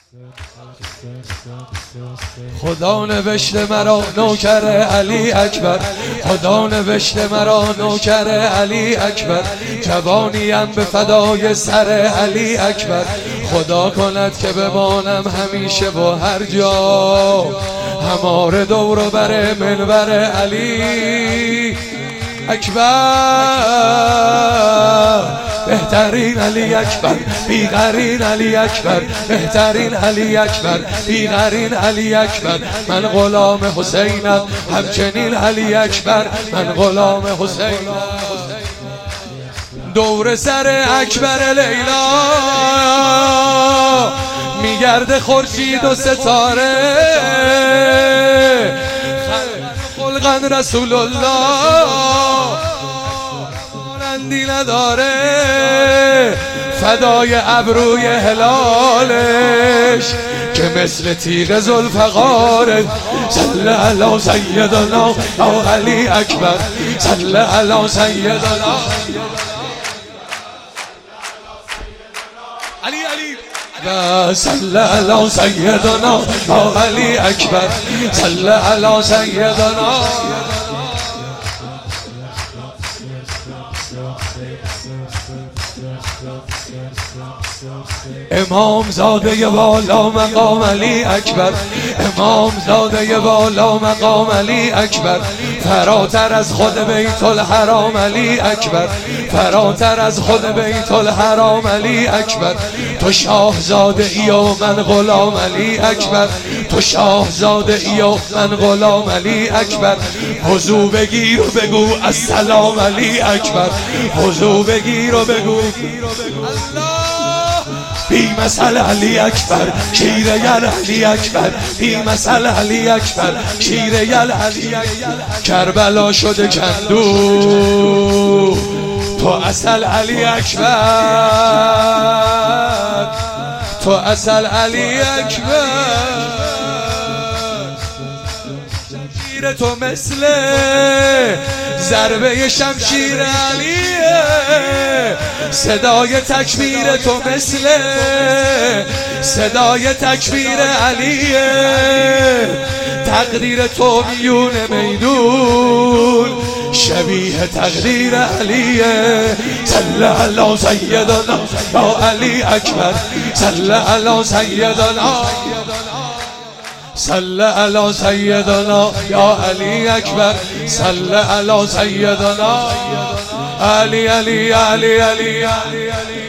خدا نوشته مرا نوکر علی اکبر، خدا نوشته مرا نوکر علی اکبر، جوانیم به فدای سر علی اکبر. خدا کند که بمانم همیشه و هر جا، هماره دور و بر منبر علی اکبر. بهترین علی اکبر، بی‌قرین علی اکبر، بهترین علی اکبر، بی‌قرین علی اکبر. من غلام حسینم همچنین علی اکبر، من غلام حسینم. دور سر اکبر لیلا میگرده خورشید و ستاره، خلقن رسول الله مانندی نداره، فدای ابروی هلالش که مثل تیغ ذوالفقاره. صلی علی سیدنا یا علی اکبر، صلی علی سیدنا علی علی، صلی علی سیدنا یا علی اکبر، صلی علی سیدنا. امام زاده والا مقام علی اکبر، امام زاده والا مقام علی اکبر. فراتر از خود بیت الحرام علی اکبر، فراتر از خود بیت الحرام علی اکبر. تو شاهزاده ای و من غلام علی اکبر، تو شاهزاده ای و من غلام علی اکبر. وضو بگیر و بگو السلام علی اکبر، وضو بگیر و بگو بی مثل علی اکبر، شیر یل علی اکبر، بی مثل علی اکبر، شیر یل علی اکبر. کربلا شده کندو تو اصل علی اکبر، تو اصل علی اکبر. شمشیر تو مثل ضربه شمشیر علیه، صدای تکبیر تو مثل صدای تکبیر علیه. تقدیر تو میون میدون شبیه تقدیر علیه. صلی علی سیدنا یا علی اکبر، صلی علی سیدنا، صلی علی سیدنا یا علی اکبر، صلی علی سیدنا علی علی علی علی علی علی.